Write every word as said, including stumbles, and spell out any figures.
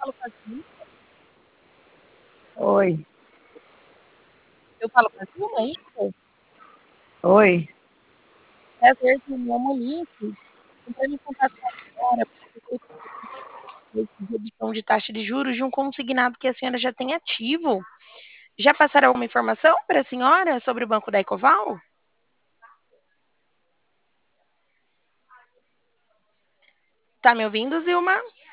falo com a Zilma? Oi. Eu falo com a Zilma, é isso? Oi. Prazer, Zilma, é a Monique, entrando em contato com a senhora, redução de taxa de juros de um consignado que a senhora já tem ativo. Já passaram alguma informação para a senhora sobre o Banco da Ecoval? Tá me ouvindo, Zilma?